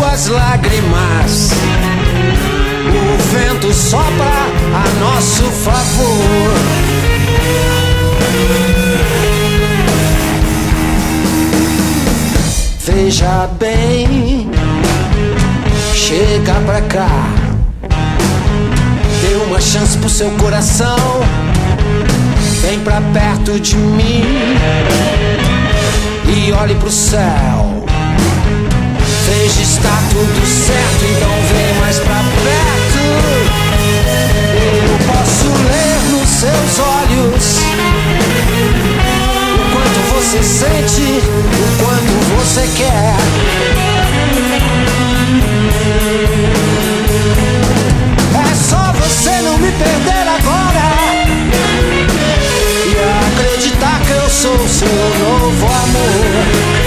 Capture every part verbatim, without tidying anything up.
suas lágrimas. O vento sopra a nosso favor. Veja bem, chega pra cá, dê uma chance pro seu coração. Vem pra perto de mim e olhe pro céu. Veja, está tudo certo, então vem mais pra perto. Eu posso ler nos seus olhos o quanto você sente, o quanto você quer. É só você não me perder agora e acreditar que eu sou seu novo amor.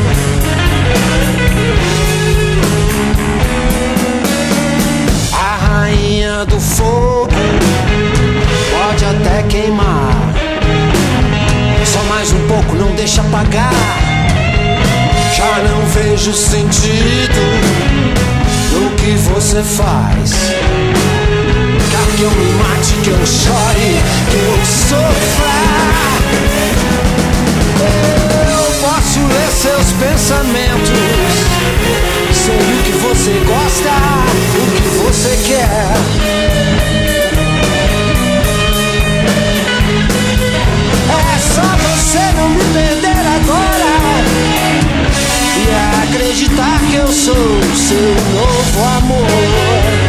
Do fogo pode até queimar, só mais um pouco, não deixa apagar. Já não vejo sentido no que você faz. Quer que eu me mate, que eu chore, que eu sofra. Eu posso ler seus pensamentos, sei o que você gosta, o que você quer. É só você não me perder agora e acreditar que eu sou seu novo amor.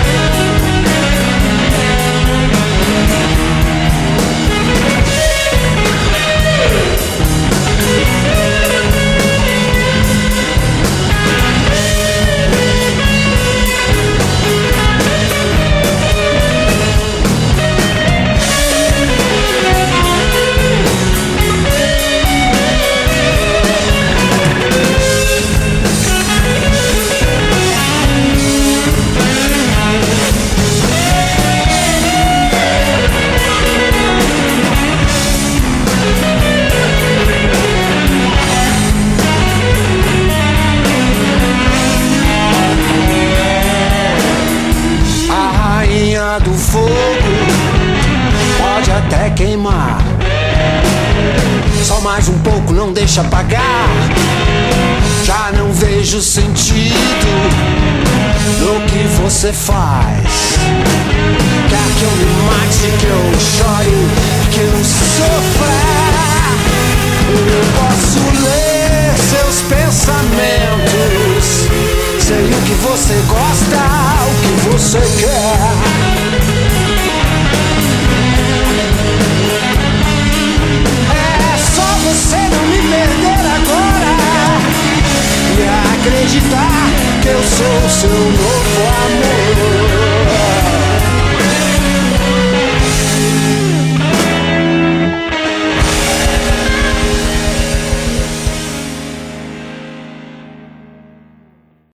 Do fogo pode até queimar, só mais um pouco, não deixa apagar. Já não vejo sentido no que você faz. Quer que eu me mate, que eu chore, que eu sofra. Eu posso ler seus pensamentos, sei o que você gosta, o que você quer.